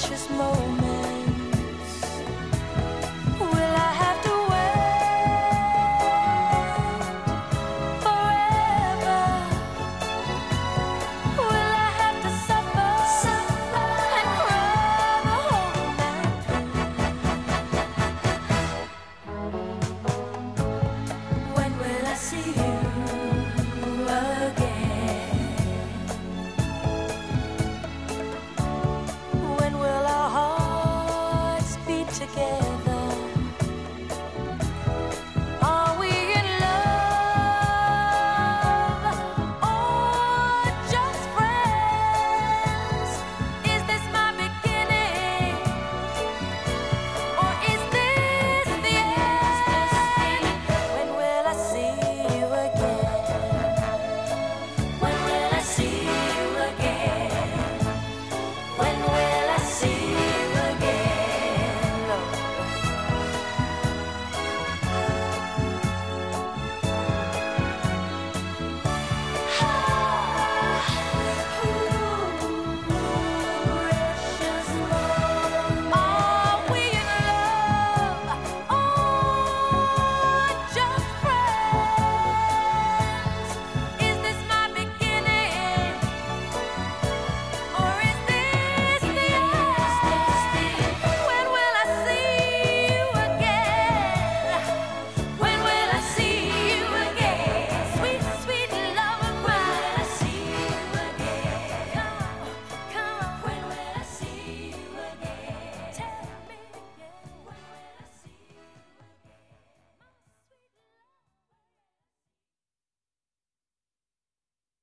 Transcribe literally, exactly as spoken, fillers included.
precious moments. Will I have to wait forever? Will I have to suffer, suffer and cry the whole night through? When will I see you again? When will our hearts beat together?